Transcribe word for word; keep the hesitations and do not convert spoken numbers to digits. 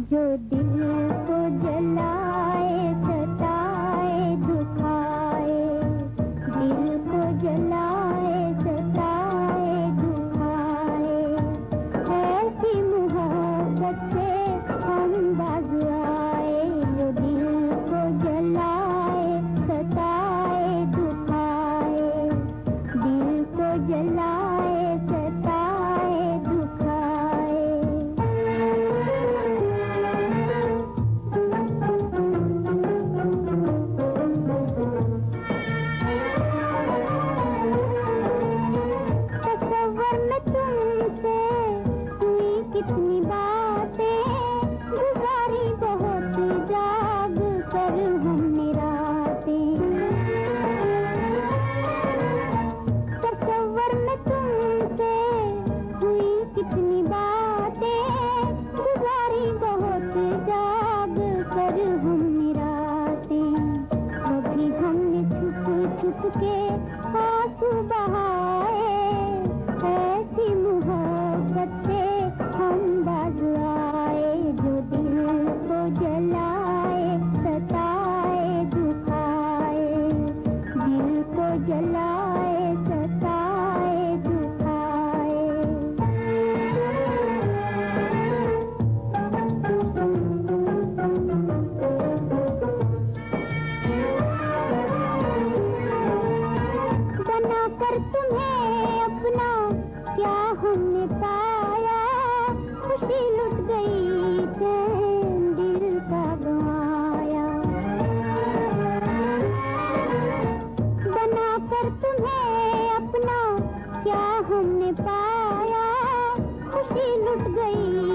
जो दिल को जलाए सताए दुखाए, दिल को जलाए सताए दुखाए, ऐसी मोहब्बत से हम बाज आए। जो दिल को जलाए सताए दुखाए, दिल को जलाए सताए दुखाए। तसव्वुर में तुमसे हुई कितनी बातें, गुजारी बहुत जाग कर हमने रातें। तसव्वुर में तुमसे हुई कितनी बातें, गुजारी बहुत जाग कर हमने रातें। कभी हमने छुप छुप के आंसू बहाए, ऐसी मोहब्बत से हम बाज आए। जो दिल को जलाए सताए दुखाए, दिल को जलाए सताए दुखाए। बनाकर तुम्हें अपना क्या हमने पाया, खुशी लुट गई चैन दिल का गंवाया। बनाकर तुम्हें अपना क्या हमने पाया, खुशी लुट गई